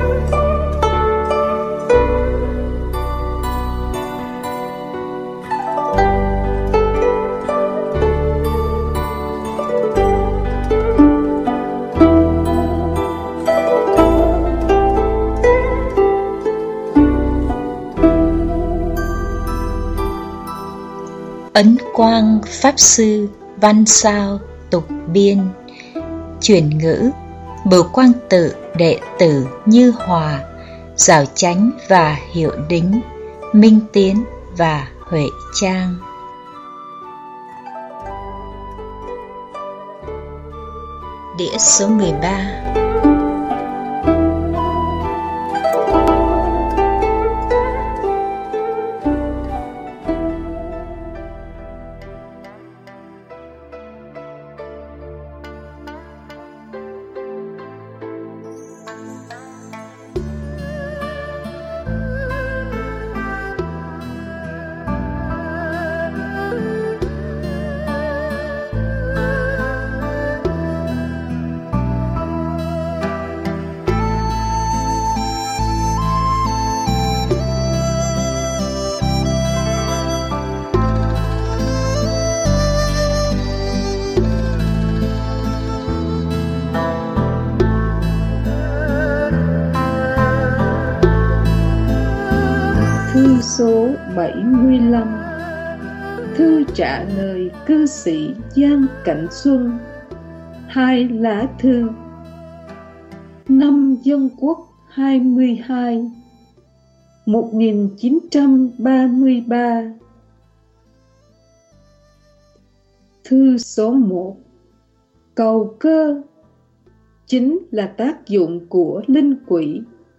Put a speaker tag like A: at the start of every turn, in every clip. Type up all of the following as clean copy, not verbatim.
A: Ấn Quang Pháp Sư văn sao tục biên. Chuyển ngữ: Bửu Quang Tự đệ tử Như Hòa, Giảo Chánh và Hiệu Đính, Minh Tiến và Huệ Trang. Đĩa số 13.
B: Thư số 75. Thư trả lời cư sĩ Giang Cảnh Xuân. 2 lá thư. Năm Dân Quốc 22 1933. Thư số 1. Cầu cơ chính là tác dụng của linh quỷ.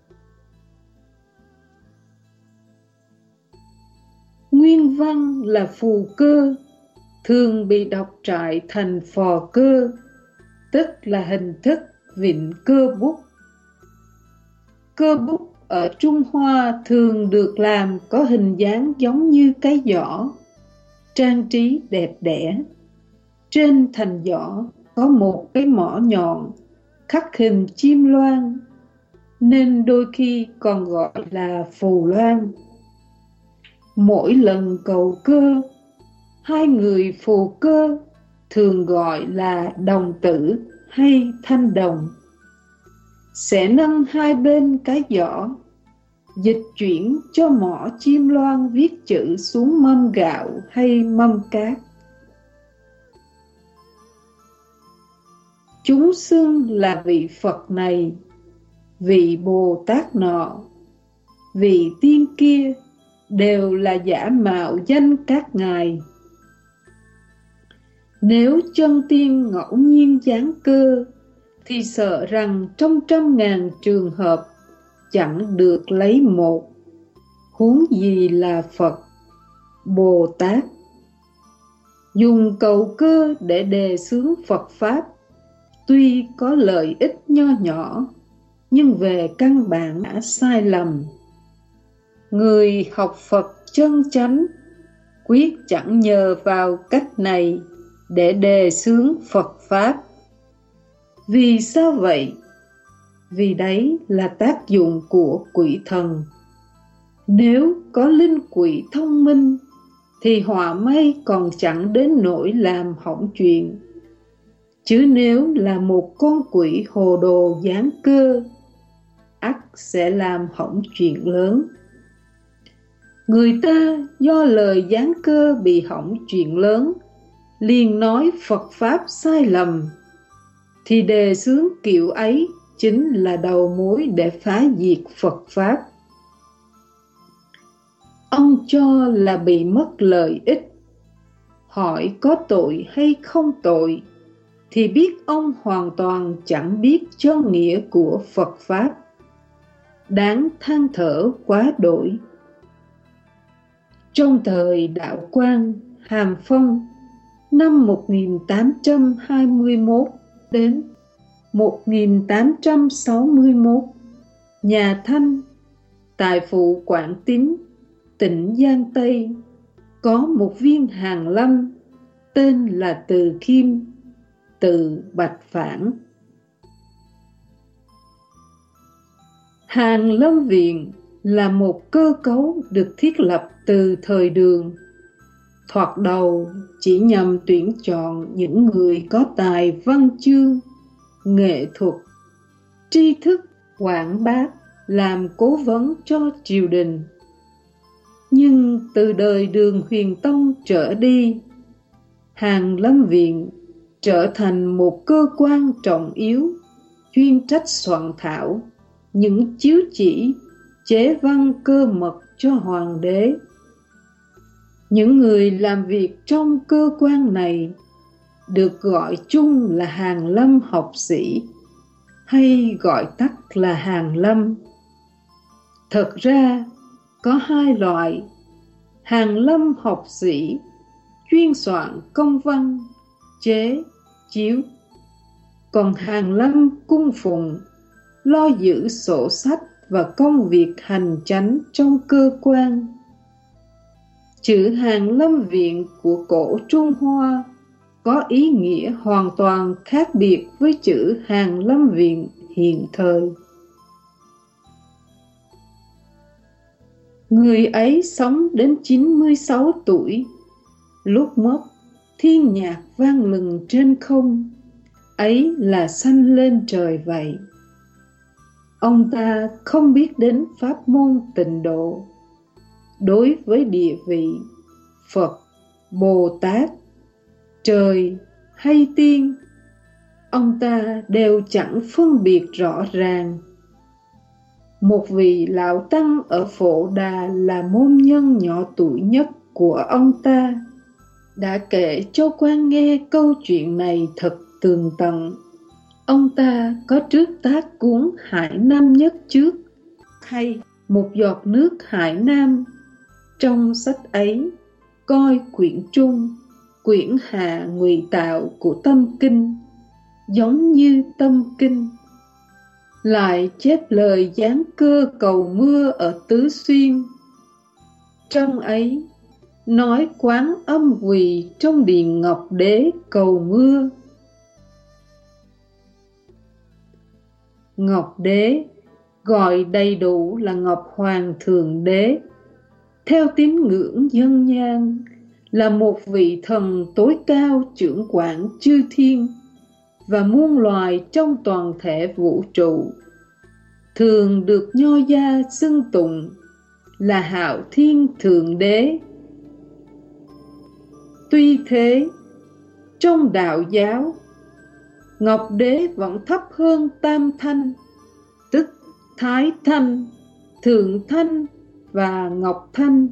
B: Nguyên văn là phù cơ, thường bị đọc trại thành phò cơ, tức là hình thức vịn cơ bút. Cơ bút ở Trung Hoa thường được làm có hình dáng giống như cái giỏ, trang trí đẹp đẽ. Trên thành giỏ có một cái mỏ nhọn, khắc hình chim loan, nên đôi khi còn gọi là phù loan. Mỗi lần cầu cơ, hai người phù cơ thường gọi là đồng tử hay thanh đồng, sẽ nâng hai bên cái giỏ, dịch chuyển cho mỏ chim loan viết chữ xuống mâm gạo hay mâm cát. Chúng xưng là vị Phật này, vị Bồ Tát nọ, vị tiên kia, đều là giả mạo danh các ngài. Nếu chân tiên ngẫu nhiên giáng cơ, thì sợ rằng trong 100.000 trường hợp chẳng được lấy một, huống gì là Phật, Bồ Tát. Dùng cầu cơ để đề xướng Phật Pháp, tuy có lợi ích nho nhỏ, nhưng về căn bản đã sai lầm. Người học Phật chân chánh quyết chẳng nhờ vào cách này để đề xướng Phật Pháp. Vì sao vậy? Vì đấy là tác dụng của quỷ thần. Nếu có linh quỷ thông minh, thì họa may còn chẳng đến nỗi làm hỏng chuyện. Chứ nếu là một con quỷ hồ đồ giáng cơ, ắt sẽ làm hỏng chuyện lớn. Người ta do lời giáng cơ bị hỏng chuyện lớn, liền nói Phật Pháp sai lầm, thì đề xướng kiểu ấy chính là đầu mối để phá diệt Phật Pháp. Ông cho là bị mất lợi ích. Hỏi có tội hay không tội, thì biết ông hoàn toàn chẳng biết chân nghĩa của Phật Pháp. Đáng than thở quá đổi. Trong thời Đạo Quang, Hàm Phong, năm 1821 đến 1861, nhà Thanh, tại phủ Quảng Tín, tỉnh Giang Tây, có một viên hàn lâm tên là Từ Khiêm, từ Bạch Phản. Hàn Lâm Viện là một cơ cấu được thiết lập từ thời Đường. Thoạt đầu chỉ nhằm tuyển chọn những người có tài văn chương, nghệ thuật, tri thức, quảng bác làm cố vấn cho triều đình. Nhưng từ đời Đường Huyền Tông trở đi, Hàn Lâm Viện trở thành một cơ quan trọng yếu chuyên trách soạn thảo những chiếu chỉ, chế văn cơ mật cho hoàng đế. Những người làm việc trong cơ quan này được gọi chung là Hàn Lâm học sĩ, hay gọi tắt là Hàn Lâm. Thật ra có hai loại: Hàn Lâm học sĩ chuyên soạn công văn, chế, chiếu, còn Hàn Lâm cung phụng lo giữ sổ sách và công việc hành chánh trong cơ quan. Chữ Hàn Lâm Viện của cổ Trung Hoa có ý nghĩa hoàn toàn khác biệt với chữ Hàn Lâm Viện hiện thời. Người ấy sống đến 96 tuổi. Lúc mất, thiên nhạc vang lừng trên không, ấy là sanh lên trời vậy. Ông ta không biết đến pháp môn tịnh độ. Đối với địa vị Phật, Bồ Tát, trời hay tiên, ông ta đều chẳng phân biệt rõ ràng. Một vị lão tăng ở Phổ Đà là môn nhân nhỏ tuổi nhất của ông ta, đã kể cho quan nghe câu chuyện này thật tường tận. Ông ta có trước tác cuốn Hải Nam Nhất trước, hay Một giọt nước Hải Nam. Trong sách ấy coi quyển Trung, quyển Hạ ngụy tạo của Tâm Kinh giống như Tâm Kinh, lại chép lời giáng cơ cầu mưa ở Tứ Xuyên. Trong ấy nói Quán Âm quỳ trong điện Ngọc Đế cầu mưa. Ngọc Đế gọi đầy đủ là Ngọc Hoàng Thượng Đế, theo tín ngưỡng dân gian là một vị thần tối cao trưởng quản chư thiên và muôn loài trong toàn thể vũ trụ, thường được nho gia xưng tụng là Hạo Thiên Thượng Đế. Tuy thế, trong đạo giáo, Ngọc Đế vẫn thấp hơn Tam Thanh, tức Thái Thanh, Thượng Thanh và Ngọc Thanh.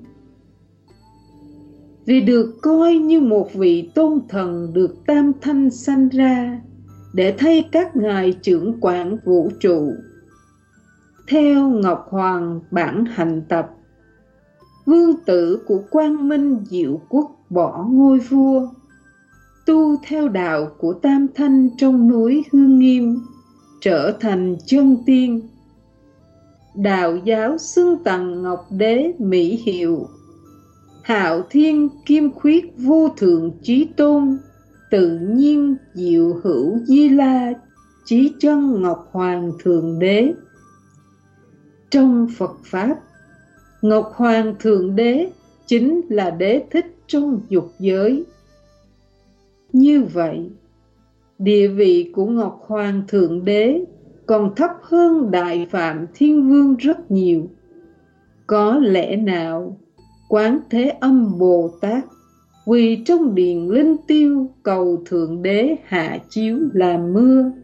B: Vì được coi như một vị tôn thần được Tam Thanh sanh ra để thay các ngài trưởng quản vũ trụ. Theo Ngọc Hoàng bản hành tập, vương tử của Quang Minh Diệu Quốc bỏ ngôi vua, tu theo đạo của Tam Thanh trong núi Hương Nghiêm, trở thành chân tiên. Đạo giáo xưng tặng Ngọc Đế mỹ hiệu Hạo Thiên Kim Khuyết Vô Thượng Chí Tôn, Tự Nhiên Diệu Hữu Di La Chí Chân Ngọc Hoàng Thượng Đế. Trong Phật Pháp, Ngọc Hoàng Thượng Đế chính là đế thích trong dục giới. Như vậy, địa vị của Ngọc Hoàng Thượng Đế còn thấp hơn Đại Phạm Thiên Vương rất nhiều. Có lẽ nào Quán Thế Âm Bồ Tát quỳ trong điện linh tiêu cầu Thượng Đế hạ chiếu làm mưa?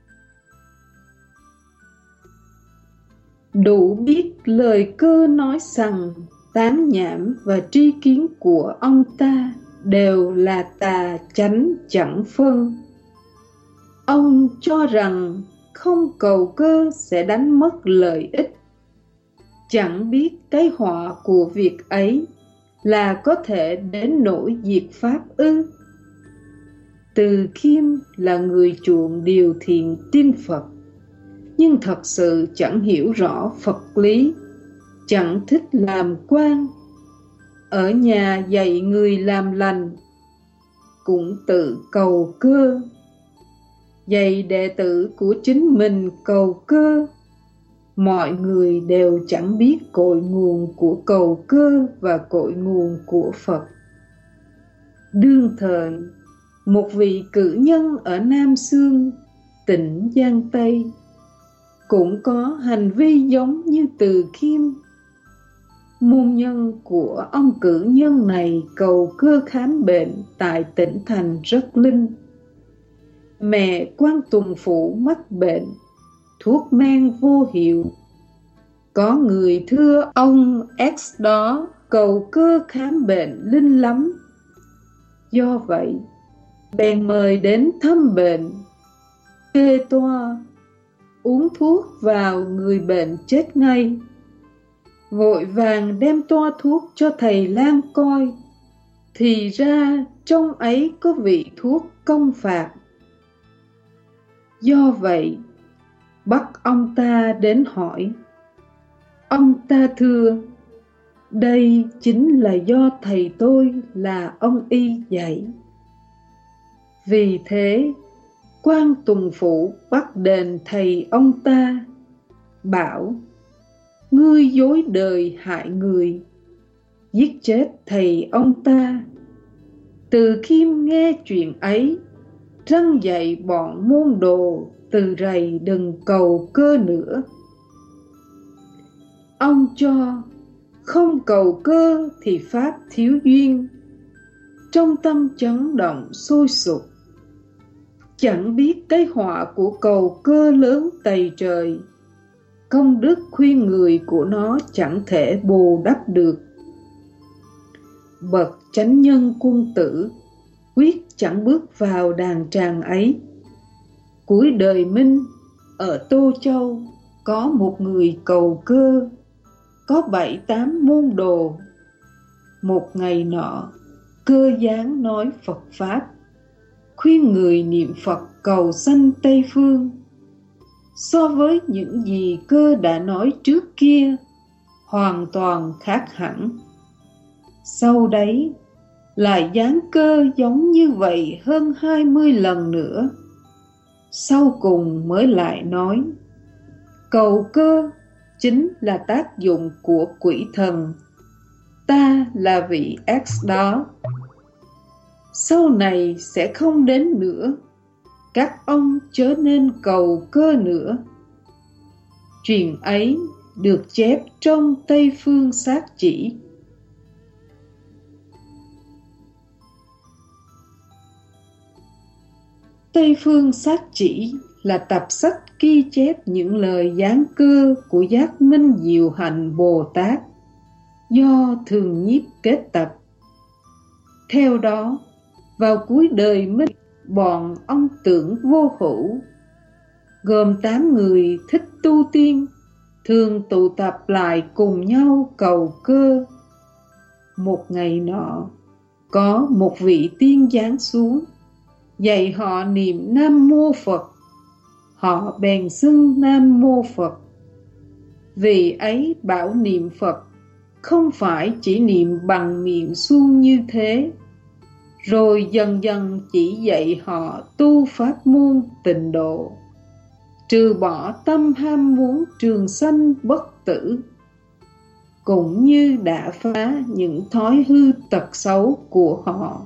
B: Đủ biết lời cơ nói rằng tán nhảm và tri kiến của ông ta đều là tà chánh chẳng phân. Ông cho rằng không cầu cơ sẽ đánh mất lợi ích. Chẳng biết cái họa của việc ấy là có thể đến nỗi diệt pháp ư? Từ Khiêm là người chuộng điều thiện tin Phật, nhưng thật sự chẳng hiểu rõ Phật lý, chẳng thích làm quan. Ở nhà dạy người làm lành, cũng tự cầu cơ. Dạy đệ tử của chính mình cầu cơ, mọi người đều chẳng biết cội nguồn của cầu cơ và cội nguồn của Phật. Đương thời, một vị cử nhân ở Nam Xương, tỉnh Giang Tây, cũng có hành vi giống như Từ Khiêm. Môn nhân của ông cử nhân này cầu cơ khám bệnh tại tỉnh thành Rất Linh. Mẹ Quan Tùng Phủ mắc bệnh, thuốc men vô hiệu. Có người thưa ông X đó cầu cơ khám bệnh linh lắm. Do vậy, bèn mời đến thăm bệnh, kê toa, uống thuốc vào người bệnh chết ngay. Vội vàng đem toa thuốc cho thầy lang coi, thì ra trong ấy có vị thuốc công phạt. Do vậy, bắt ông ta đến hỏi. Ông ta thưa, đây chính là do thầy tôi là ông y dạy. Vì thế, Quan Tùng Phủ bắt đền thầy ông ta, bảo: ngươi dối đời hại người, giết chết thầy ông ta. Từ Khiêm nghe chuyện ấy, răn dạy bọn môn đồ từ rày đừng cầu cơ nữa. Ông cho không cầu cơ thì pháp thiếu duyên. Trong tâm chấn động sôi sục, chẳng biết cái họa của cầu cơ lớn tày trời, công đức khuyên người của nó chẳng thể bù đắp được. Bậc chánh nhân quân tử quyết chẳng bước vào đàn tràng ấy. Cuối đời Minh, ở Tô Châu có một người cầu cơ, có 7-8 môn đồ. Một ngày nọ, cơ giáng nói Phật Pháp, khuyên người niệm Phật cầu sanh Tây Phương. So với những gì cơ đã nói trước kia, hoàn toàn khác hẳn. Sau đấy, lại giáng cơ giống như vậy hơn 20 lần nữa. Sau cùng mới lại nói, cầu cơ chính là tác dụng của quỷ thần. Ta là vị X đó. Sau này sẽ không đến nữa. Các ông chớ nên cầu cơ nữa. Chuyện ấy được chép trong Tây Phương Sát Chỉ. Tây Phương Sát Chỉ là tập sách ghi chép những lời giáng cơ của Giác Minh Diệu Hạnh Bồ Tát do Thường Nhiếp kết tập. Theo đó, vào cuối đời Minh, bọn ông Tưởng Vô Hữu gồm 8 người thích tu tiên thường tụ tập lại cùng nhau cầu cơ. Một ngày nọ, có một vị tiên giáng xuống dạy họ niệm Nam Mô Phật. Họ bèn xưng Nam Mô Phật. Vì ấy bảo niệm Phật không phải chỉ niệm bằng miệng suông như thế. Rồi dần dần chỉ dạy họ tu pháp môn tịnh độ, trừ bỏ tâm ham muốn trường sanh bất tử, cũng như đã phá những thói hư tật xấu của họ.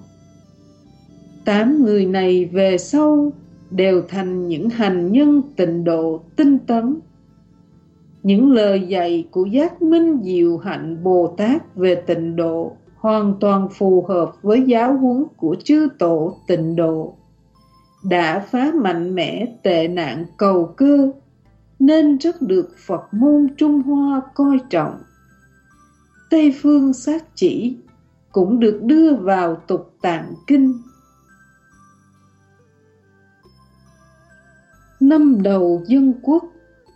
B: 8 người này về sau đều thành những hành nhân tịnh độ tinh tấn. Những lời dạy của Giác Minh Diệu Hạnh Bồ Tát về tịnh độ hoàn toàn phù hợp với giáo huấn của chư tổ tịnh độ, đã phá mạnh mẽ tệ nạn cầu cơ, nên rất được Phật môn Trung Hoa coi trọng. Tây Phương Sát Chỉ cũng được đưa vào Tục Tạng Kinh. Năm đầu Dân Quốc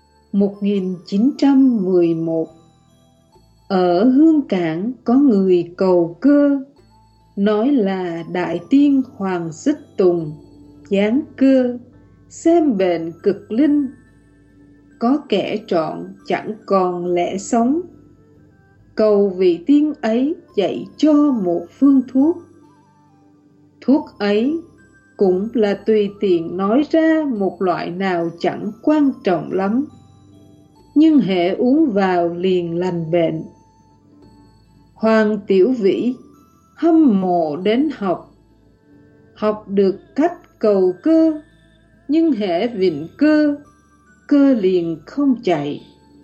B: 1911, ở Hương Cảng có người cầu cơ, nói là Đại Tiên Hoàng Xích Tùng giáng cơ, xem bệnh cực linh. Có kẻ trọn chẳng còn lẽ sống, cầu vị tiên ấy dạy cho một phương thuốc. Thuốc ấy cũng là tùy tiện nói ra một loại nào chẳng quan trọng lắm. nhưng hễ uống vào liền lành bệnh. Hoàng Tiểu Vĩ hâm mộ đến học, học được cách cầu cơ, nhưng hễ vịn cơ, cơ liền không chạy.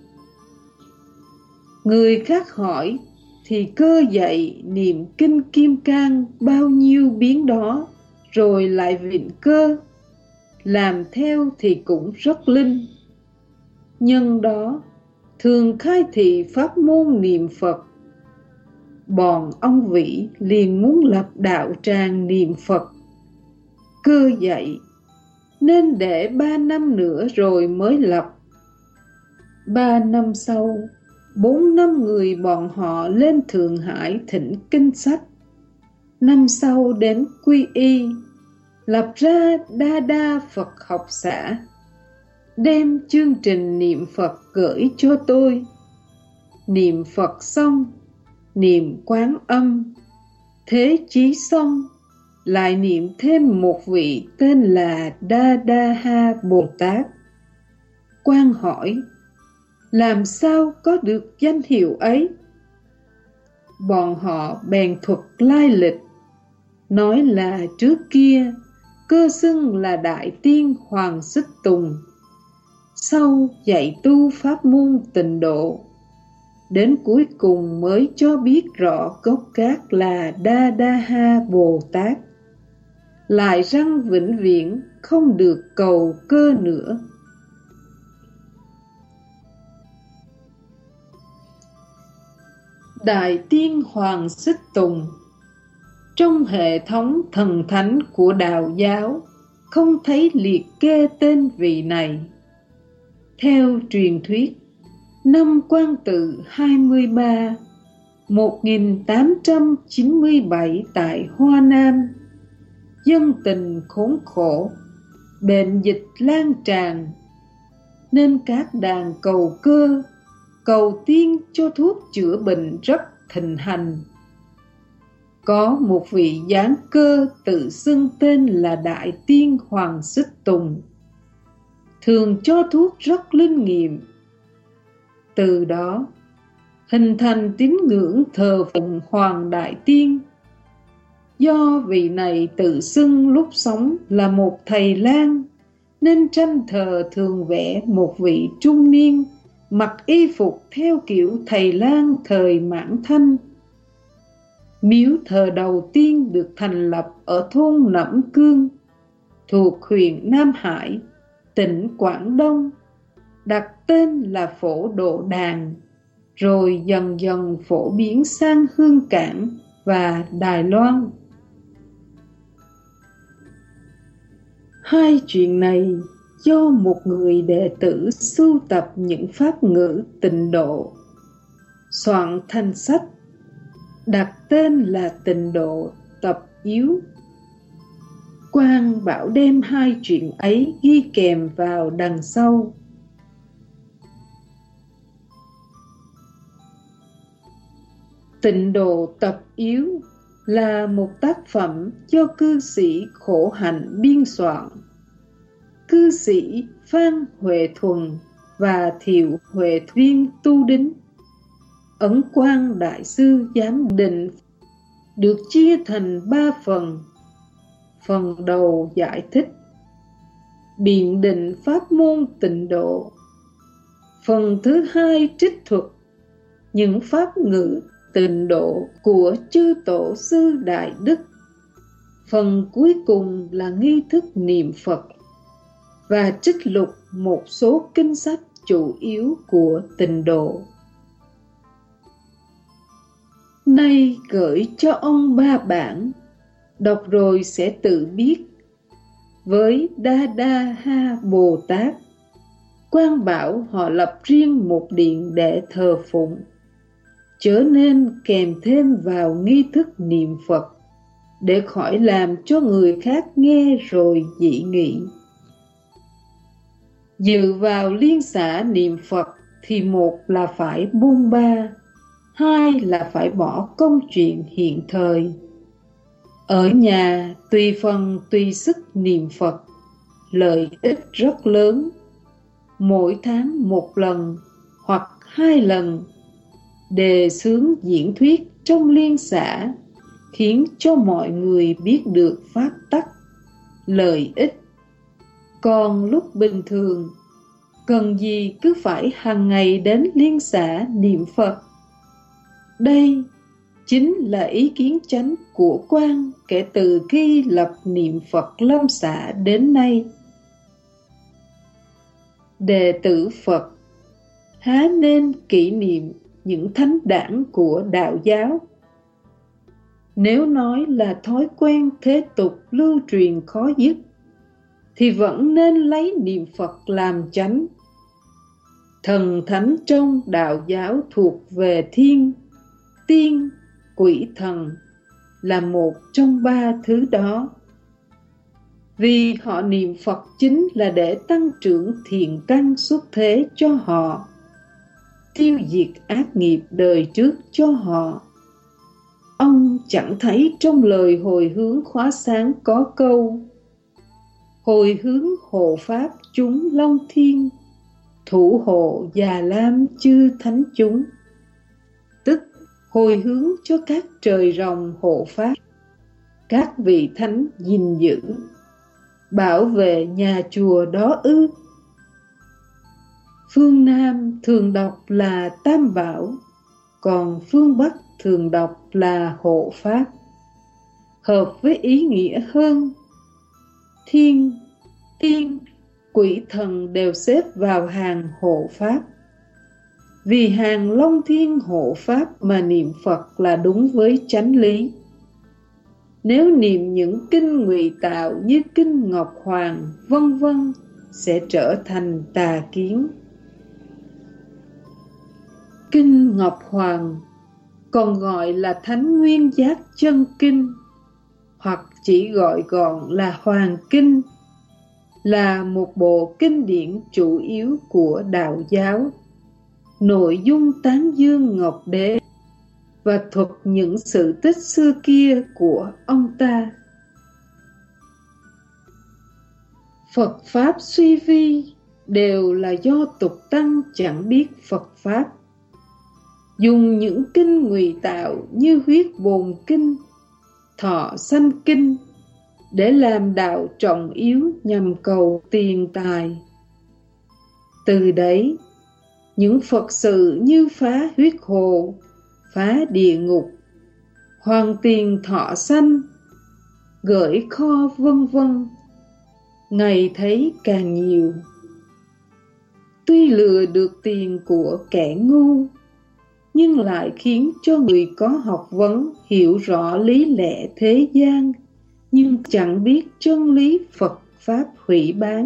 B: Người khác hỏi thì cơ dạy niệm kinh Kim Cang bao nhiêu biến đó, rồi lại vịn cơ, làm theo thì cũng rất linh. Nhân đó thường khai thị pháp môn niệm Phật. Bọn ông Vĩ liền muốn lập đạo tràng niệm Phật. Cơ dạy nên để 3 năm nữa rồi mới lập. 3 năm sau, 4 năm người bọn họ lên Thượng Hải thỉnh kinh sách. Năm sau đến Quy Y, lập ra Đa Đa Phật học xã, đem chương trình niệm Phật gửi cho tôi. Niệm Phật xong, niệm Quán Âm, thế chí xong, lại niệm thêm một vị tên là Đa Đa Ha Bồ Tát. Quan hỏi, làm sao có được danh hiệu ấy? Bọn họ bèn thuật lai lịch, nói là trước kia cơ xưng là Đại Tiên Hoàng Xích Tùng, sau dạy tu pháp môn Tịnh Độ, đến cuối cùng mới cho biết rõ gốc gác là Đa Đa Ha Bồ Tát, lại răng vĩnh viễn không được cầu cơ nữa. Đại Tiên Hoàng Xích Tùng trong hệ thống thần thánh của đạo giáo không thấy liệt kê tên vị này. Theo truyền thuyết, năm Quan Tự 23, 1897 tại Hoa Nam, dân tình khốn khổ, bệnh dịch lan tràn, nên các đàn cầu cơ, cầu tiên cho thuốc chữa bệnh rất thịnh hành. Có một vị giáng cơ tự xưng tên là Đại Tiên Hoàng Xích Tùng, thường cho thuốc rất linh nghiệm. Từ đó hình thành tín ngưỡng thờ phụng Hoàng Đại Tiên. Do vị này tự xưng lúc sống là một thầy lang, nên tranh thờ thường vẽ một vị trung niên mặc y phục theo kiểu thầy lang thời Mãn Thanh. Miếu thờ đầu tiên được thành lập ở thôn Nẫm Cương, thuộc huyện Nam Hải, tỉnh Quảng Đông, đặt tên là Phổ Độ Đàn, rồi dần dần phổ biến sang Hương Cảng và Đài Loan. Hai chuyện này do một người đệ tử sưu tập những pháp ngữ Tịnh Độ, soạn thành sách, đặt tên là Tịnh Độ Tập Yếu. Quan bảo đem hai chuyện ấy ghi kèm vào đằng sau. Tịnh Độ Tập Yếu là một tác phẩm do cư sĩ Khổ Hạnh biên soạn. Cư sĩ Phan Huệ Thuần và Thiệu Huệ Viên tu đính. Ấn Quang Đại Sư giám định, được chia thành 3 phần. Phần đầu giải thích, biện định pháp môn Tịnh Độ. Phần thứ hai trích thuật những pháp ngữ Tịnh Độ của chư tổ sư Đại Đức. Phần cuối cùng là nghi thức niệm Phật và trích lục một số kinh sách chủ yếu của Tịnh Độ. Nay gửi cho ông 3 bản, đọc rồi sẽ tự biết. Với Đa Đa Ha Bồ Tát, Quan bảo họ lập riêng một điện để thờ phụng, chớ nên kèm thêm vào nghi thức niệm Phật, để khỏi làm cho người khác nghe rồi dị nghị. Dự vào liên xã niệm Phật thì một là phải buông ba, hai là phải bỏ công chuyện hiện thời. Ở nhà tùy phần tùy sức niệm Phật, lợi ích rất lớn. Mỗi tháng một lần hoặc 2 lần, đề xướng diễn thuyết trong liên xã, khiến cho mọi người biết được pháp tắc, lợi ích. Còn lúc bình thường, cần gì cứ phải hàng ngày đến liên xã niệm Phật. Đây chính là ý kiến chánh của Quan kể từ khi lập niệm Phật Lâm xã đến nay. Đệ tử Phật há nên kỷ niệm những thánh đản của đạo giáo? Nếu nói là thói quen thế tục lưu truyền khó dứt, thì vẫn nên lấy niệm Phật làm chánh. Thần thánh trong đạo giáo thuộc về thiên, tiên, quỷ thần là một trong 3 thứ đó. Vì họ niệm Phật chính là để tăng trưởng thiện căn xuất thế cho họ, tiêu diệt ác nghiệp đời trước cho họ. Ông chẳng thấy trong lời hồi hướng khóa sáng có câu: hồi hướng hộ pháp chúng Long Thiên, thủ hộ Già Lam chư thánh chúng. Tức hồi hướng cho các trời rồng hộ pháp, các vị thánh gìn giữ, bảo vệ nhà chùa đó ư? Phương Nam thường đọc là Tam Bảo, còn phương Bắc thường đọc là hộ pháp, hợp với ý nghĩa hơn. Thiên, tiên, quỷ thần đều xếp vào hàng hộ pháp. Vì hàng Long Thiên hộ pháp mà niệm Phật là đúng với chánh lý. Nếu niệm những kinh ngụy tạo như kinh Ngọc Hoàng vân vân sẽ trở thành tà kiến. Kinh Ngọc Hoàng còn gọi là Thánh Nguyên Giác Chân Kinh, hoặc chỉ gọi gọn là Hoàng Kinh, là một bộ kinh điển chủ yếu của đạo giáo. Nội dung tán dương Ngọc Đế và thuật những sự tích xưa kia của ông ta. Phật Pháp suy vi đều là do tục tăng chẳng biết Phật Pháp, dùng những kinh ngụy tạo như Huyết Bồn Kinh, Thọ Sanh Kinh để làm đạo trọng yếu nhằm cầu tiền tài. Từ đấy, những Phật sự như phá huyết hồ, phá địa ngục, hoàn tiền thọ sanh, gửi kho vân vân, ngày thấy càng nhiều. Tuy lừa được tiền của kẻ ngu, nhưng lại khiến cho người có học vấn hiểu rõ lý lẽ thế gian, nhưng chẳng biết chân lý Phật Pháp hủy bán.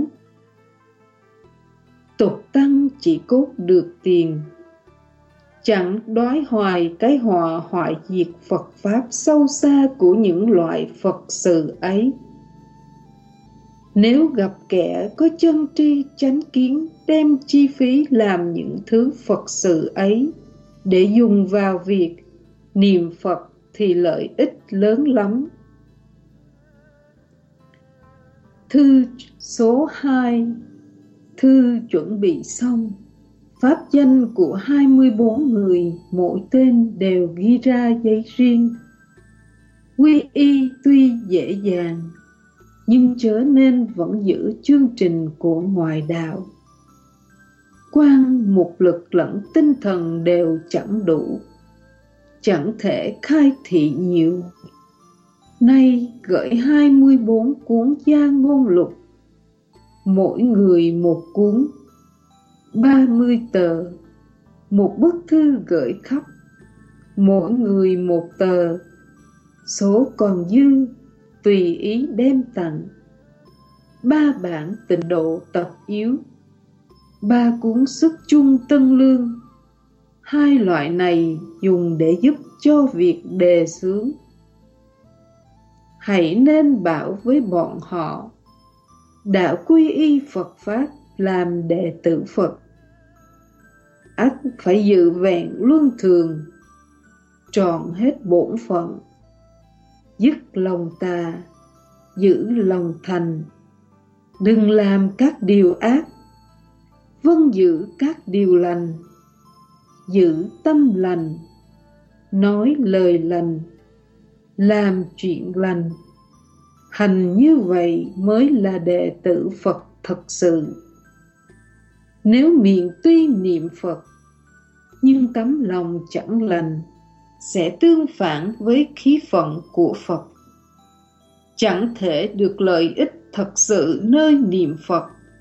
B: Tục tăng chỉ cốt được tiền, chẳng đói hoài cái họa hoại diệt Phật Pháp sâu xa của những loại Phật sự ấy. Nếu gặp kẻ có chân tri chánh kiến đem chi phí làm những thứ Phật sự ấy để dùng vào việc niệm Phật thì lợi ích lớn lắm. Thư số 2. Thư chuẩn bị xong. Pháp danh của 24 người, mỗi tên đều ghi ra giấy riêng. Quy y tuy dễ dàng, nhưng chớ nên vẫn giữ chương trình của ngoại đạo. Quan mục lực lẫn tinh thần đều chẳng đủ, chẳng thể khai thị nhiều. Nay gửi 24 cuốn gia ngôn lục, mỗi người một cuốn, 30 tờ, một bức thư gửi khắp, mỗi người một tờ, số còn dư tùy ý đem tặng. 3 bản tịnh độ tập yếu, 3 cuốn sức chung tân lương. 2 loại này dùng để giúp cho việc đề xướng. Hãy nên bảo với bọn họ, đã quy y Phật Pháp làm đệ tử Phật, ắt phải giữ vẹn luân thường, trọn hết bổn phận, dứt lòng tà, giữ lòng thành, đừng làm các điều ác, vâng giữ các điều lành, giữ tâm lành, nói lời lành, làm chuyện lành. Hành như vậy mới là đệ tử Phật thật sự. Nếu miệng tuy niệm Phật, nhưng tấm lòng chẳng lành, sẽ tương phản với khí phận của Phật, chẳng thể được lợi ích thật sự nơi niệm Phật.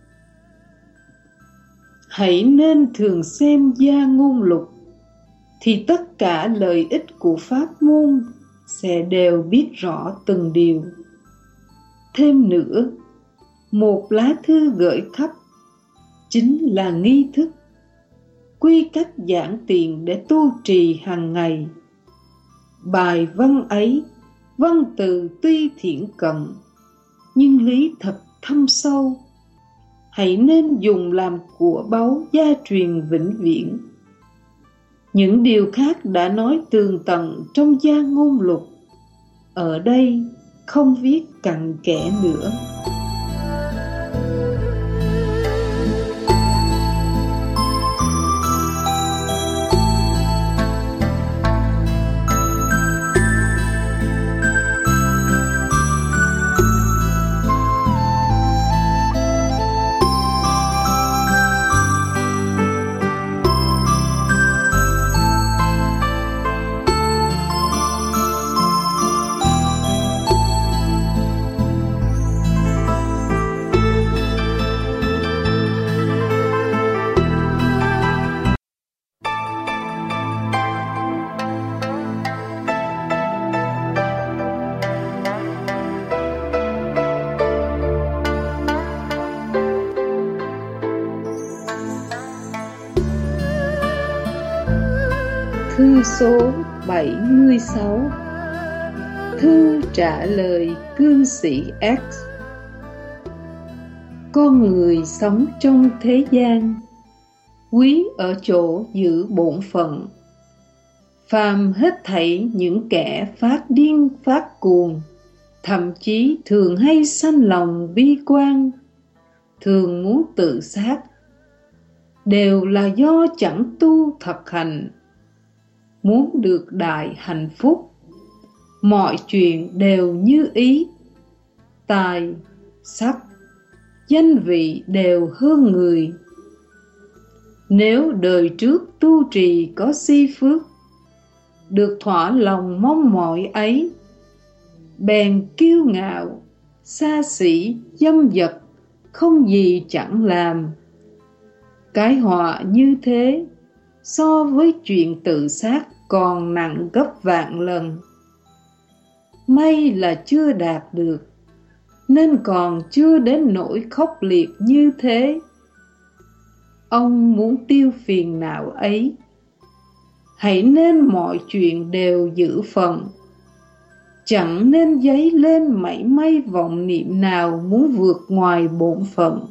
B: Hãy nên thường xem Gia Ngôn Lục, thì tất cả lợi ích của pháp môn sẽ đều biết rõ từng điều. Thêm nữa, một lá thư gửi khắp chính là nghi thức, quy cách giản tiện để tu trì hàng ngày. Bài văn ấy, văn từ tuy thiển cận, nhưng lý thật thâm sâu. Hãy nên dùng làm của báu gia truyền vĩnh viễn. Những điều khác đã nói tường tận trong Gia Ngôn Lục, ở đây không viết cặn kẽ nữa. Thư số 76. Thư trả lời cư sĩ X. Con người sống trong thế gian, quý ở chỗ giữ bổn phận. Phàm hết thảy những kẻ phát điên phát cuồng, thậm chí thường hay sanh lòng bi quan, thường muốn tự sát, đều là do chẳng tu thực hành. Muốn được đại hạnh phúc, mọi chuyện đều như ý, tài, sắc, danh vị đều hơn người. Nếu đời trước tu trì có si phước, được thỏa lòng mong mỏi ấy, bèn kiêu ngạo, xa xỉ, dâm dật, không gì chẳng làm. Cái họa như thế, so với chuyện tự sát còn nặng gấp vạn lần. May là chưa đạt được, nên còn chưa đến nỗi khốc liệt như thế. Ông muốn tiêu phiền não ấy, hãy nên mọi chuyện đều giữ phần, chẳng nên dấy lên mảy may vọng niệm nào muốn vượt ngoài bổn phận.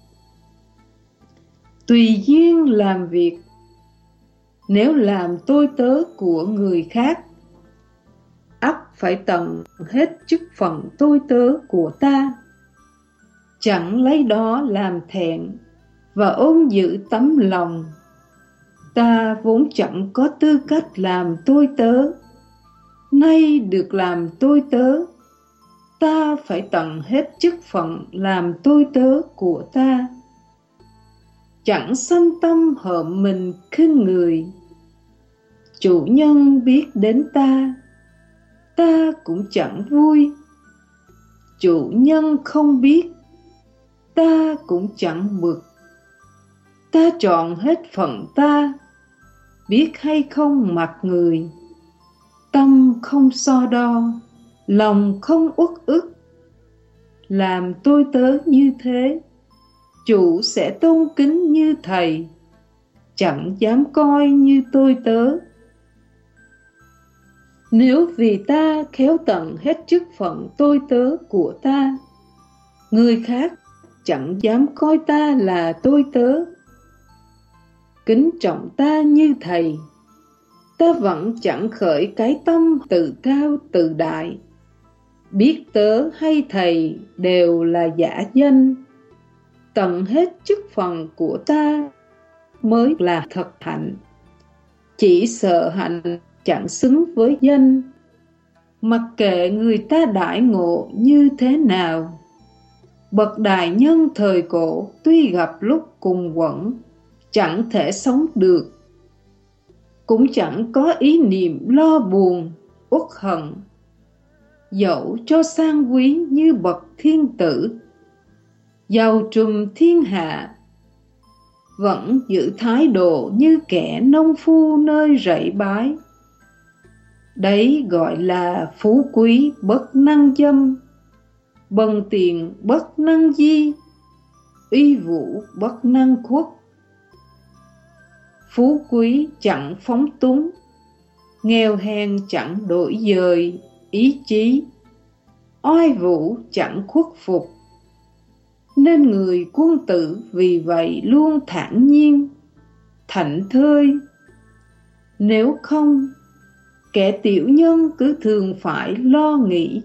B: Tùy duyên làm việc. Nếu làm tôi tớ của người khác, ắt phải tận hết chức phận tôi tớ của ta. Chẳng lấy đó làm thẹn và ôm giữ tấm lòng. Ta vốn chẳng có tư cách làm tôi tớ, nay được làm tôi tớ, ta phải tận hết chức phận làm tôi tớ của ta. Chẳng sanh tâm hợm mình khinh người. Chủ nhân biết đến ta, ta cũng chẳng vui. Chủ nhân không biết, ta cũng chẳng bực. Ta chọn hết phận ta, biết hay không mặc người. Tâm không so đo, lòng không uất ức. Làm tôi tớ như thế, chủ sẽ tôn kính như thầy, chẳng dám coi như tôi tớ. Nếu vì ta khéo tận hết chức phận tôi tớ của ta, người khác chẳng dám coi ta là tôi tớ. Kính trọng ta như thầy, ta vẫn chẳng khởi cái tâm tự cao tự đại. Biết tớ hay thầy đều là giả danh, tận hết chức phần của ta mới là thật hạnh. chỉ sợ hạnh chẳng xứng với danh. Mặc kệ người ta đãi ngộ như thế nào, bậc đại nhân thời cổ tuy gặp lúc cùng quẫn, chẳng thể sống được, cũng chẳng có ý niệm lo buồn, uất hận. Dẫu cho sang quý như bậc thiên tử, giàu trùm thiên hạ, vẫn giữ thái độ như kẻ nông phu nơi rẫy bái. Đấy gọi là phú quý bất năng dâm, bần tiền bất năng di, uy vũ bất năng khuất. Phú quý chẳng phóng túng, nghèo hèn chẳng đổi dời ý chí, oai vũ chẳng khuất phục. Nên người quân tử vì vậy luôn thản nhiên, thảnh thơi. Nếu không, kẻ tiểu nhân cứ thường phải lo nghĩ.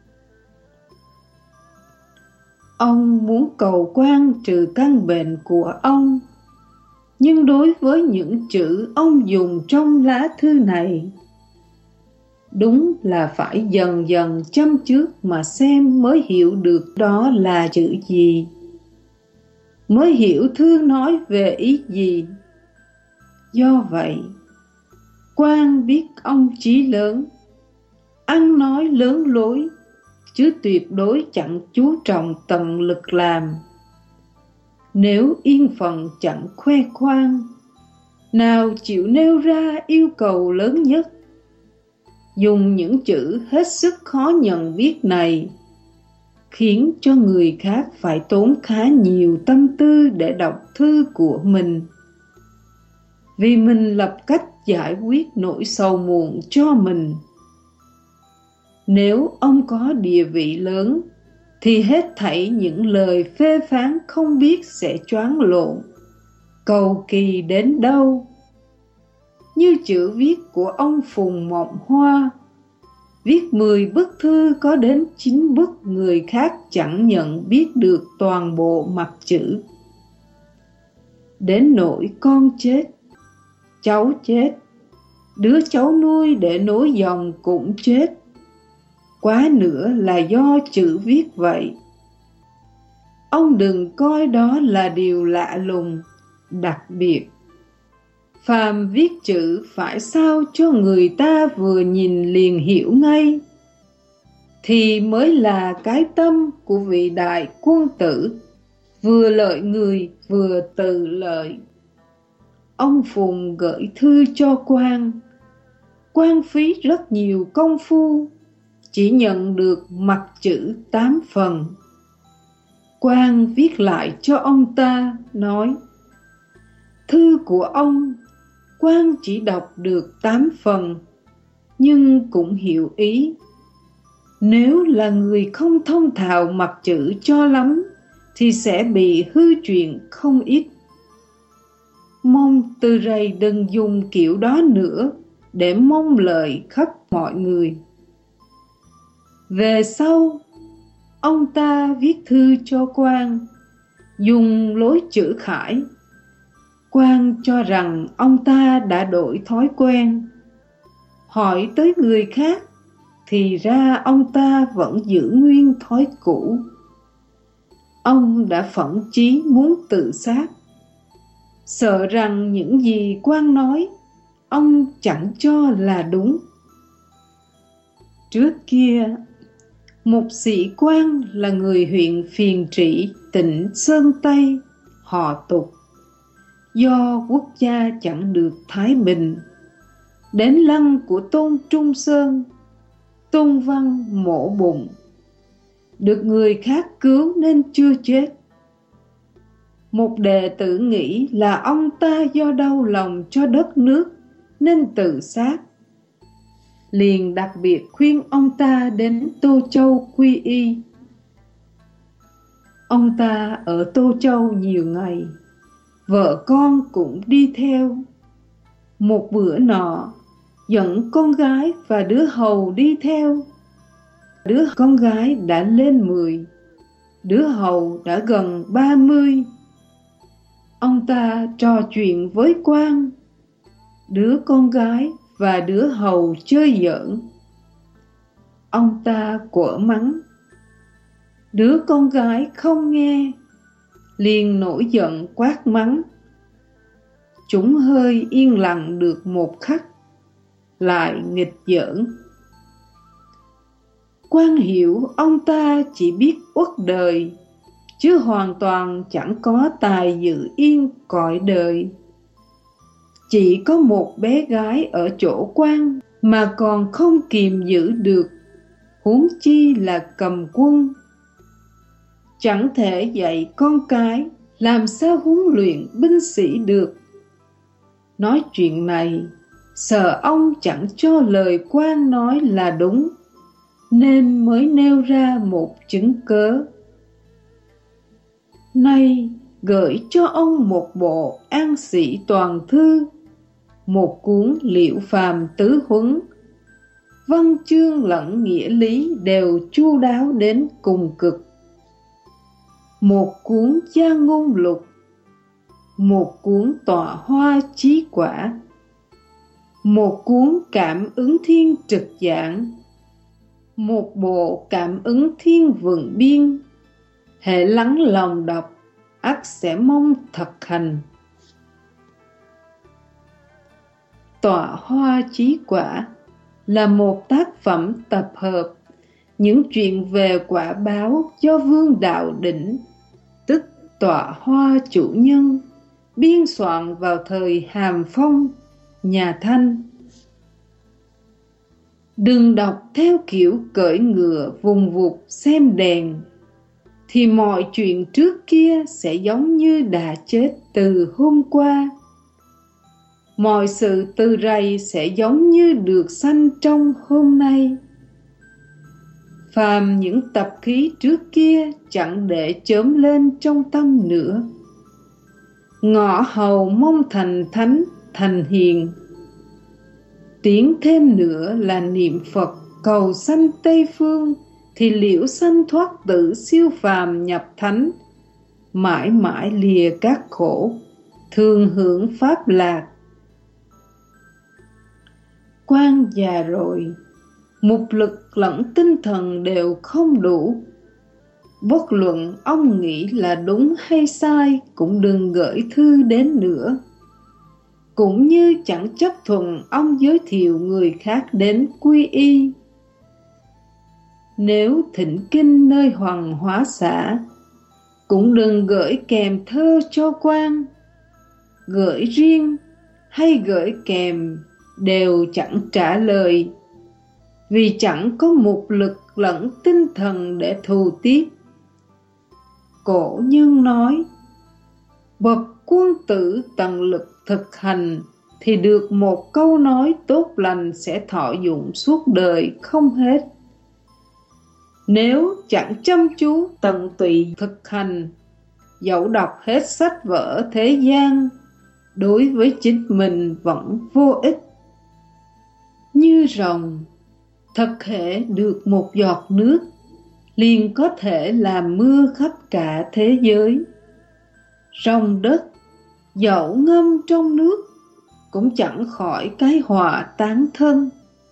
B: Ông muốn cầu quan trừ căn bệnh của ông, nhưng đối với những chữ ông dùng trong lá thư này, đúng là phải dần dần châm trước mà xem mới hiểu được đó là chữ gì, mới hiểu thư nói về ý gì. Do vậy, quan biết ông chí lớn, ăn nói lớn lối, chứ tuyệt đối chẳng chú trọng tận lực làm. Nếu yên phận chẳng khoe khoang, nào chịu nêu ra yêu cầu lớn nhất, dùng những chữ hết sức khó nhận viết này, khiến cho người khác phải tốn khá nhiều tâm tư để đọc thư của mình, vì mình lập cách giải quyết nỗi sầu muộn cho mình. Nếu ông có địa vị lớn, thì hết thảy những lời phê phán không biết sẽ choáng lộn, cầu kỳ đến đâu. Như chữ viết của ông Phùng Mộng Hoa, viết 10 bức thư có đến 9 bức người khác chẳng nhận biết được toàn bộ mặt chữ. Đến nỗi con chết, cháu chết, đứa cháu nuôi để nối dòng cũng chết, quá nữa là do chữ viết vậy. Ông đừng coi đó là điều lạ lùng, đặc biệt. Phàm viết chữ phải sao cho người ta vừa nhìn liền hiểu ngay, thì mới là cái tâm của vị đại quân tử, vừa lợi người vừa tự lợi. Ông Phùng gửi thư cho quan phí rất nhiều công phu, chỉ nhận được mặt chữ 8 phần. Quan viết lại cho ông ta, nói: thư của ông, quan chỉ đọc được 8 phần, nhưng cũng hiểu ý. Nếu là người không thông thạo mặt chữ cho lắm, thì sẽ bị hư chuyện không ít. Mong từ rày đừng dùng kiểu đó nữa, để mong lợi khắp mọi người. Về sau, ông ta viết thư cho quan, dùng lối chữ khải. Quan cho rằng ông ta đã đổi thói quen. Hỏi tới người khác, thì ra ông ta vẫn giữ nguyên thói cũ. Ông đã phẫn chí muốn tự sát, sợ rằng những gì quan nói, ông chẳng cho là đúng. Trước kia, một sĩ quan là người huyện Phiền Trị, tỉnh Sơn Tây, họ Tục. Do quốc gia chẳng được thái bình, đến lăng của Tôn Trung Sơn, Tôn Văn mổ bụng, được người khác cứu nên chưa chết. Một đệ tử nghĩ là ông ta do đau lòng cho đất nước nên tự sát, liền đặc biệt khuyên ông ta đến Tô Châu quy y. Ông ta ở Tô Châu nhiều ngày, vợ con cũng đi theo. Một bữa nọ, dẫn con gái và đứa hầu đi theo. Đứa con gái đã lên 10, đứa hầu đã gần 30. Ông ta trò chuyện với quan, đứa con gái và đứa hầu chơi giỡn. Ông ta quở mắng. Đứa con gái không nghe, liền nổi giận quát mắng. Chúng hơi yên lặng được một khắc, lại nghịch giỡn. Quan hiểu ông ta chỉ biết uất đời, chứ hoàn toàn chẳng có tài giữ yên cõi đời. Chỉ có một bé gái ở chỗ quan mà còn không kìm giữ được, huống chi là cầm quân. Chẳng thể dạy con cái làm sao huấn luyện binh sĩ được. Nói chuyện này, sợ ông chẳng cho lời quan nói là đúng, nên mới nêu ra một chứng cớ. Nay gửi cho ông một bộ An Sĩ Toàn Thư, một cuốn Liệu Phàm Tứ Huấn, văn chương lẫn nghĩa lý đều chu đáo đến cùng cực. Một cuốn Gia Ngôn Lục, một cuốn Tọa Hoa Chí Quả, một cuốn Cảm Ứng Thiên Trực Giảng, một bộ Cảm Ứng Thiên Vượng Biên. Hễ lắng lòng đọc, ắt sẽ mong thực hành. Tọa Hoa Chí Quả là một tác phẩm tập hợp những chuyện về quả báo do Vương Đạo Đỉnh, tức Tọa Hoa chủ nhân, biên soạn vào thời Hàm Phong, nhà Thanh. Đừng đọc theo kiểu cưỡi ngựa vùng vụt xem đèn, thì mọi chuyện trước kia sẽ giống như đã chết từ hôm qua. Mọi sự từ rày sẽ giống như được sanh trong hôm nay. Phàm những tập khí trước kia chẳng để chớm lên trong tâm nữa. Ngõ hầu mong thành thánh, thành hiền. Tiến thêm nữa là niệm Phật cầu sanh Tây Phương, thì liễu sanh thoát tử siêu phàm nhập thánh, mãi mãi lìa các khổ, thường hưởng pháp lạc. Quan già rồi, mục lực lẫn tinh thần đều không đủ. Bất luận ông nghĩ là đúng hay sai cũng đừng gửi thư đến nữa. Cũng như chẳng chấp thuận ông giới thiệu người khác đến quy y. Nếu thỉnh kinh nơi Hoàng Hóa xã, cũng đừng gửi kèm thơ cho quan. Gửi riêng hay gửi kèm đều chẳng trả lời, vì chẳng có mục lực lẫn tinh thần để thù tiếp. Cổ nhân nói, bậc quân tử tận lực thực hành, thì được một câu nói tốt lành sẽ thọ dụng suốt đời không hết. Nếu chẳng chăm chú tận tụy thực hành, dẫu đọc hết sách vở thế gian, đối với chính mình vẫn vô ích. Như rồng, thật hễ được một giọt nước, liền có thể làm mưa khắp cả thế giới. Rồng đất, dẫu ngâm trong nước, cũng chẳng khỏi cái họa tán thân.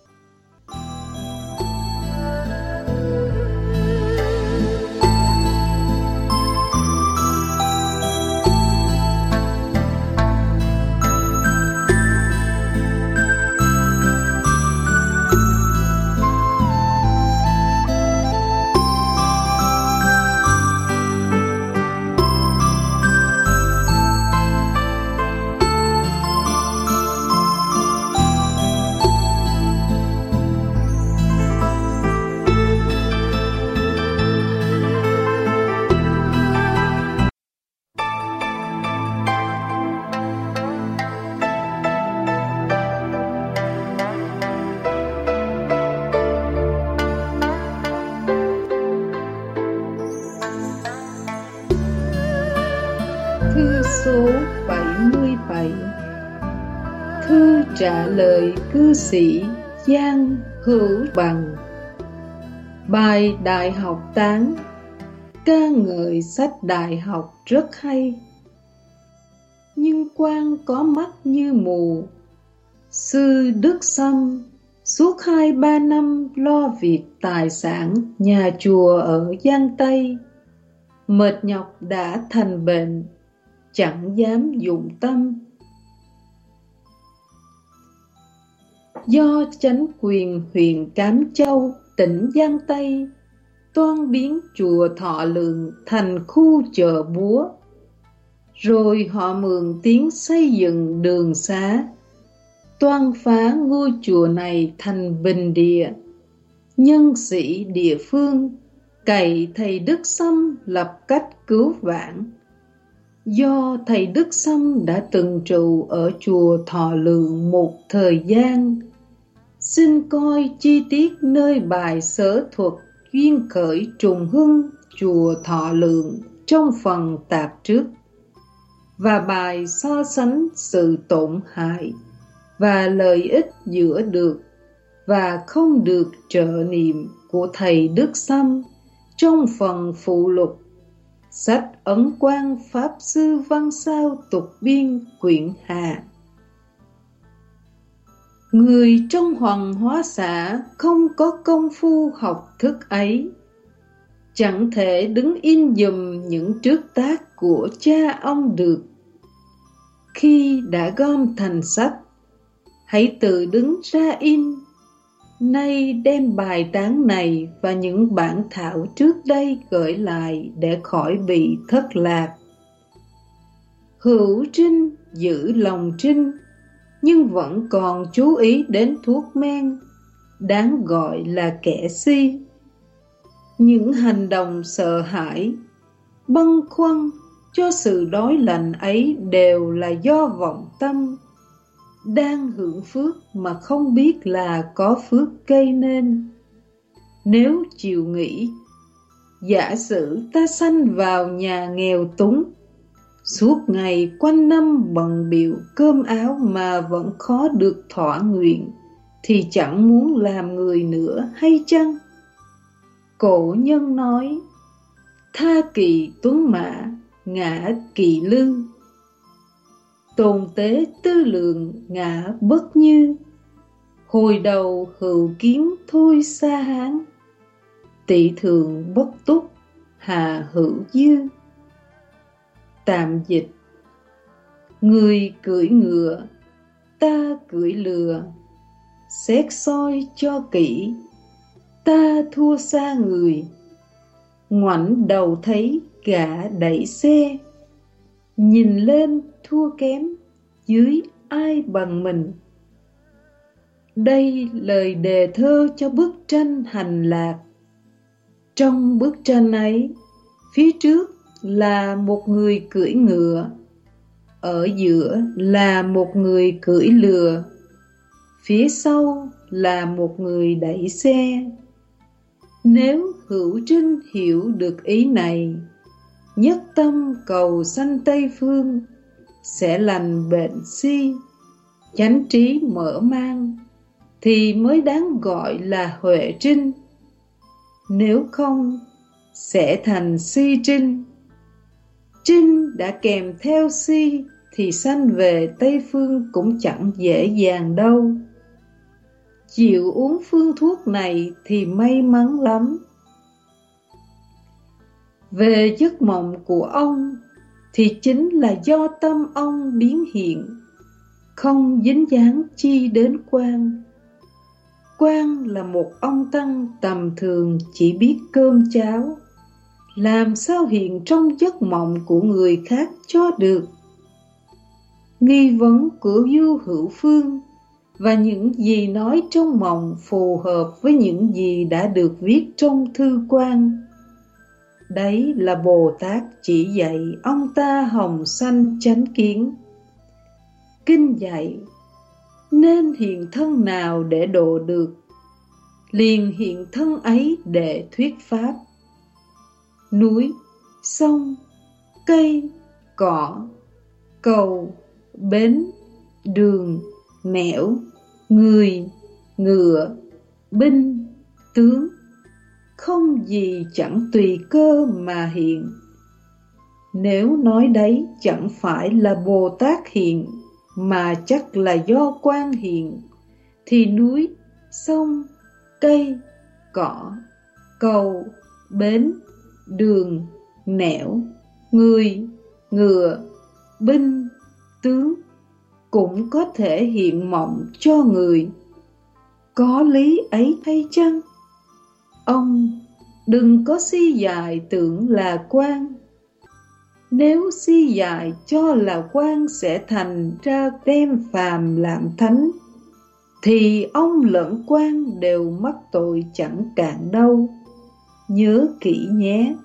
B: Thư số 77. Thư trả lời cư sĩ Giang Hữu Bằng. Bài Đại học tán, ca ngợi sách đại học rất hay. Nhưng quan có mắt như mù, Sư Đức Sâm suốt 2-3 năm lo việc tài sản nhà chùa ở Giang Tây, mệt nhọc đã thành bệnh, chẳng dám dụng tâm. Do chánh quyền huyện Cám Châu, tỉnh Giang Tây toan biến chùa Thọ Lượng thành khu chợ búa, rồi họ mượn tiếng xây dựng đường xá, toan phá ngôi chùa này thành bình địa. Nhân sĩ địa phương cậy thầy Đức Sâm lập cách cứu vãn. Do thầy Đức Sâm đã từng trụ ở chùa Thọ Lượng một thời gian, xin coi chi tiết nơi bài sở thuật duyên khởi trùng hưng chùa Thọ Lượng trong phần tạp trước, và bài so sánh sự tổn hại và lợi ích giữa được và không được trợ niệm của thầy Đức Sâm trong phần phụ lục sách Ấn Quang Pháp Sư Văn Sao Tục Biên quyển Hạ. Người trong Hoàng Hóa xã không có công phu học thức ấy, chẳng thể đứng in dùm những trước tác của cha ông được. Khi đã gom thành sách, hãy tự đứng ra in. Nay đem bài tán này và những bản thảo trước đây gửi lại để khỏi bị thất lạc. Hữu trinh giữ lòng trinh, nhưng vẫn còn chú ý đến thuốc men, đáng gọi là kẻ si. Những hành động sợ hãi, bâng khuâng cho sự đói lạnh ấy đều là do vọng tâm, đang hưởng phước mà không biết là có phước gây nên. Nếu chịu nghĩ, giả sử ta sanh vào nhà nghèo túng, suốt ngày quanh năm bận bịu cơm áo mà vẫn khó được thỏa nguyện, thì chẳng muốn làm người nữa hay chăng? Cổ nhân nói, tha kỳ tuấn mã, ngã kỳ lư. Tồn tế tư lượng, ngã bất như. Hồi đầu hữu kiến thôi xa hán, tị thường bất túc, hà hữu dư. Tạm dịch: người cưỡi ngựa, ta cưỡi lừa. Xét soi cho kỹ, ta thua xa người. Ngoảnh đầu thấy gã đẩy xe, nhìn lên thua kém, dưới ai bằng mình. Đây lời đề thơ cho bức tranh hành lạc. Trong bức tranh ấy, phía trước là một người cưỡi ngựa, ở giữa là một người cưỡi lừa, phía sau là một người đẩy xe. Nếu hữu trinh hiểu được ý này, nhất tâm cầu sanh Tây Phương, sẽ lành bệnh si, chánh trí mở mang, thì mới đáng gọi là huệ trinh. Nếu không, sẽ thành si trinh. Trinh đã kèm theo si thì sanh về Tây Phương cũng chẳng dễ dàng đâu. Chịu uống phương thuốc này thì may mắn lắm. Về giấc mộng của ông thì chính là do tâm ông biến hiện, không dính dáng chi đến Quang. Quang là một ông tăng tầm thường chỉ biết cơm cháo, làm sao hiện trong giấc mộng của người khác cho được. Nghi vấn của Du Hữu Phương và những gì nói trong mộng phù hợp với những gì đã được viết trong thư quan. Đấy là Bồ Tát chỉ dạy ông ta hồng sanh chánh kiến. Kinh dạy, nên hiện thân nào để độ được, liền hiện thân ấy để thuyết pháp. Núi, sông, cây, cỏ, cầu, bến, đường, nẻo, người, ngựa, binh, tướng, không gì chẳng tùy cơ mà hiện. Nếu nói đấy chẳng phải là Bồ Tát hiện, mà chắc là do quan hiện, thì núi, sông, cây, cỏ, cầu, bến, đường, nẻo, người, ngựa, binh, tướng cũng có thể hiện mộng cho người. Có lý ấy hay chăng? Ông đừng có si dại tưởng là quan. Nếu si dại cho là quan sẽ thành ra đem phàm làm thánh, thì ông lẫn quan đều mắc tội chẳng cạn đâu. Nhớ kỹ nhé.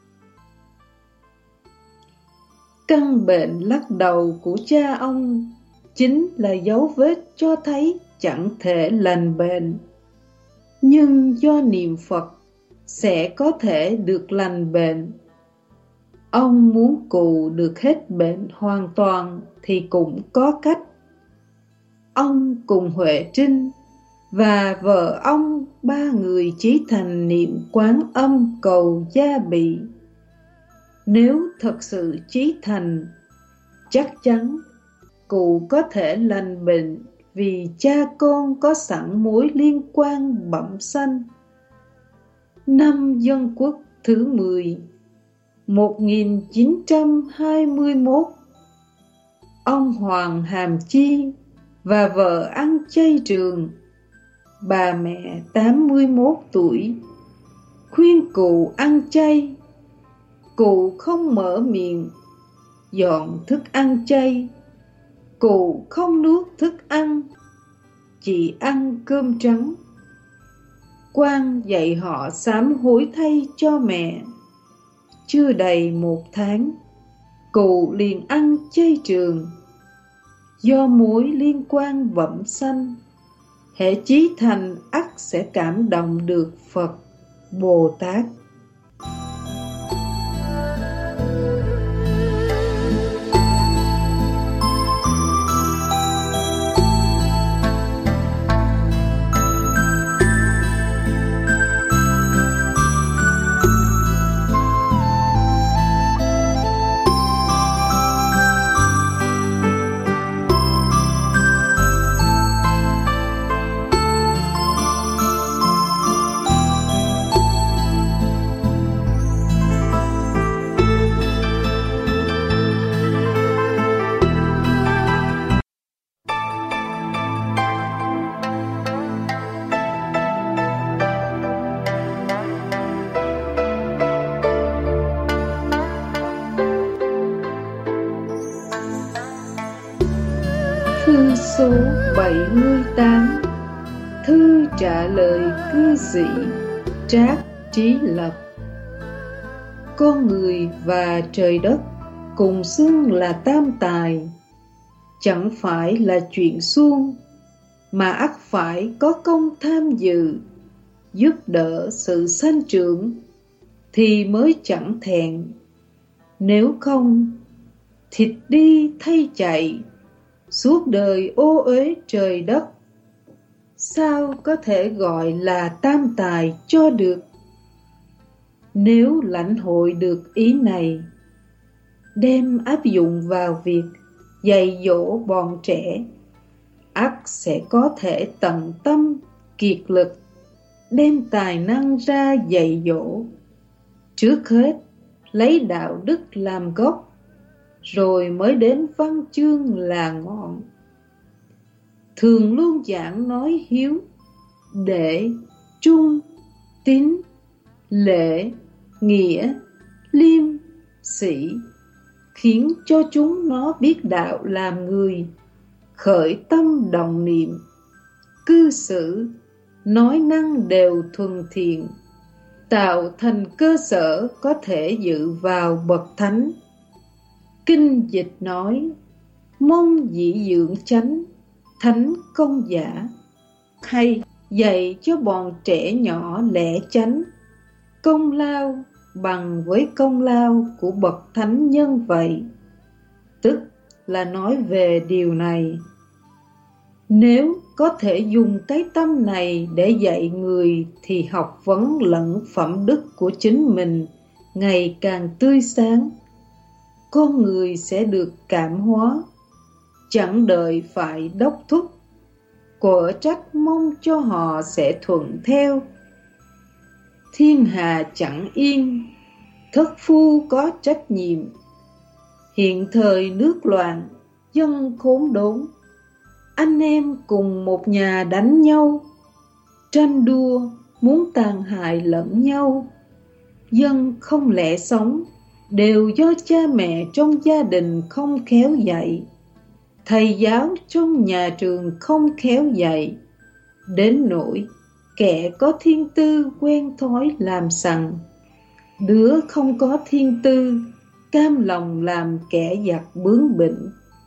B: Căn bệnh lắc đầu của cha ông chính là dấu vết cho thấy chẳng thể lành bệnh. Nhưng do niệm Phật sẽ có thể được lành bệnh. Ông muốn cù được hết bệnh hoàn toàn thì cũng có cách. Ông cùng Huệ Trinh và vợ ông 3 người chí thành niệm Quán Âm cầu gia bị. Nếu thật sự chí thành, chắc chắn cụ có thể lành bệnh, vì cha con có sẵn mối liên quan bẩm sinh. Năm Dân Quốc thứ 10, 1921, ông Hoàng Hàm Chi và vợ ăn chay trường, bà mẹ 81 tuổi, khuyên cụ ăn chay. Cụ không mở miệng, dọn thức ăn chay. Cụ không nuốt thức ăn, chỉ ăn cơm trắng. Quan dạy họ sám hối thay cho mẹ. Chưa đầy 1 tháng, cụ liền ăn chay trường. Do mối liên quan bẩm sanh, hễ chí thành ắt sẽ cảm động được Phật, Bồ Tát. Thư số 78. Thư trả lời cư sĩ Trác Trí Lập. Con người và trời đất cùng xưng là tam tài, chẳng phải là chuyện suông, mà ắt phải có công tham dự, giúp đỡ sự sanh trưởng, thì mới chẳng thẹn. Nếu không, thịt đi thay chạy, suốt đời ô uế trời đất, sao có thể gọi là tam tài cho được? Nếu lãnh hội được ý này, đem áp dụng vào việc dạy dỗ bọn trẻ, ắt sẽ có thể tận tâm, kiệt lực, đem tài năng ra dạy dỗ. Trước hết, lấy đạo đức làm gốc, rồi mới đến văn chương là ngọn. Thường luôn giảng nói hiếu, đệ, trung, tín, lễ, nghĩa, liêm, sĩ, khiến cho chúng nó biết đạo làm người, khởi tâm đồng niệm, cư xử, nói năng đều thuần thiện, tạo thành cơ sở có thể dự vào bậc thánh. Kinh dịch nói: mong dĩ dưỡng chánh, thánh công giả. Hay dạy cho bọn trẻ nhỏ lẽ chánh, công lao bằng với công lao của bậc thánh nhân vậy. Tức là nói về điều này. Nếu có thể dùng cái tâm này để dạy người, thì học vấn lẫn phẩm đức của chính mình ngày càng tươi sáng. Con người sẽ được cảm hóa, chẳng đợi phải đốc thúc, quở trách mong cho họ sẽ thuận theo. Thiên hà chẳng yên, thất phu có trách nhiệm. Hiện thời nước loạn, dân khốn đốn, anh em cùng một nhà đánh nhau, tranh đua muốn tàn hại lẫn nhau. Dân không lẽ sống, đều do cha mẹ trong gia đình không khéo dạy, thầy giáo trong nhà trường không khéo dạy, đến nỗi kẻ có thiên tư quen thói làm sằng, đứa không có thiên tư cam lòng làm kẻ giặc bướng bỉnh.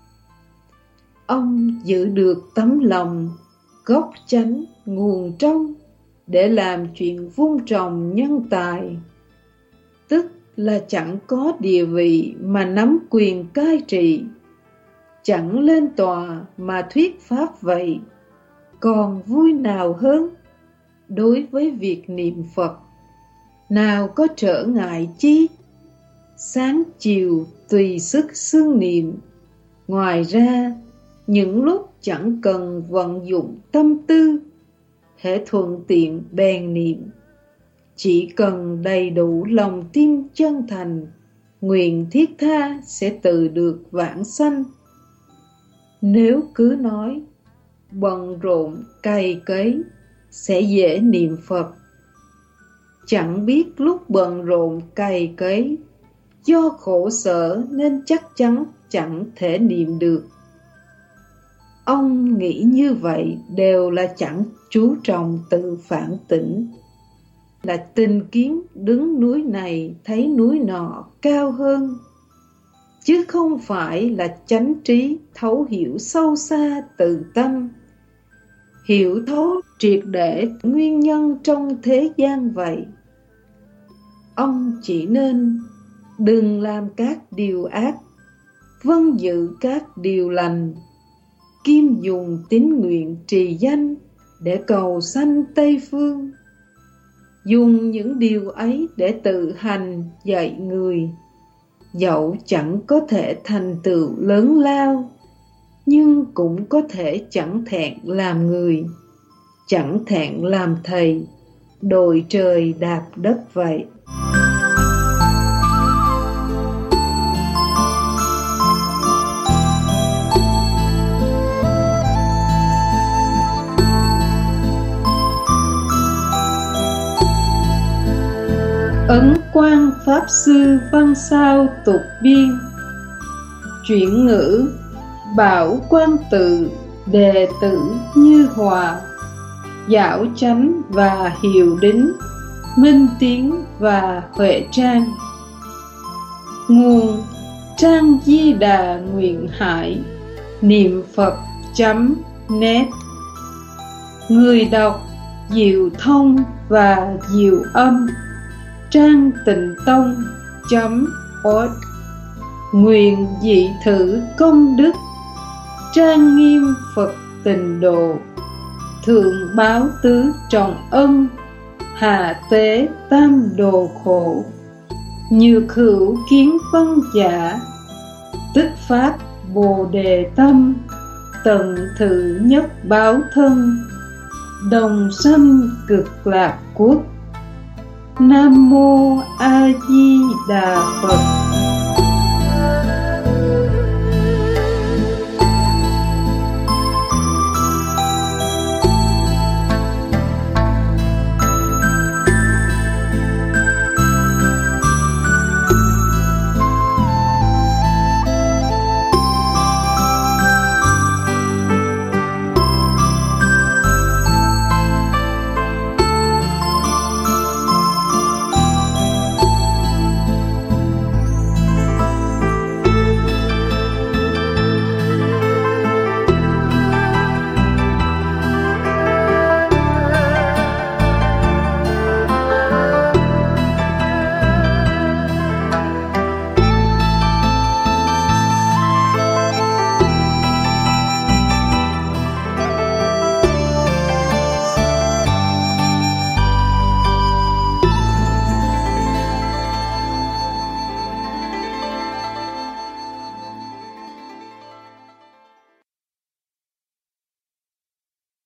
B: Ông giữ được tấm lòng, gốc chánh nguồn trong, để làm chuyện vun trồng nhân tài, tức là chẳng có địa vị mà nắm quyền cai trị, chẳng lên tòa mà thuyết pháp vậy. Còn vui nào hơn? Đối với việc niệm Phật, nào có trở ngại chi? Sáng chiều tùy sức xương niệm. Ngoài ra, những lúc chẳng cần vận dụng tâm tư, hễ thuận tiện bèn niệm. Chỉ cần đầy đủ lòng tin chân thành, nguyện thiết tha sẽ tự được vãng sanh. Nếu cứ nói bận rộn cày cấy sẽ dễ niệm Phật, chẳng biết lúc bận rộn cày cấy, do khổ sở nên chắc chắn chẳng thể niệm được. Ông nghĩ như vậy đều là chẳng chú trọng tự phản tỉnh, là tình kiến đứng núi này thấy núi nọ cao hơn, chứ không phải là chánh trí thấu hiểu sâu xa từ tâm, hiểu thấu triệt để nguyên nhân trong thế gian vậy. Ông chỉ nên đừng làm các điều ác, vâng giữ các điều lành, kiêm dùng tín nguyện trì danh để cầu sanh Tây Phương. Dùng những điều ấy để tự hành dạy người, dẫu chẳng có thể thành tựu lớn lao, nhưng cũng có thể chẳng thẹn làm người, chẳng thẹn làm thầy, đội trời đạp đất vậy. Ấn Quang Pháp Sư Văn Sao Tục Biên. Chuyển ngữ: Bảo Quan Tự, đệ tử Như Hòa, Giảo Chánh và Hiệu Đính, Minh Tiến và Huệ Trang. Nguồn: Trang Di Đà Nguyện Hải, niệm Phật.net. Người đọc: Diệu Thông và Diệu Âm. Trang Tịnh Tông.org. Nguyện dị thử công đức, trang nghiêm Phật Tịnh Độ, thượng báo tứ trọng ân, hạ tế tam đồ khổ. Nhược hữu kiến phân giả, tức phát Bồ Đề tâm, tận thử nhất báo thân, đồng sanh cực lạc quốc. Nam Mô A Di Đà Phật.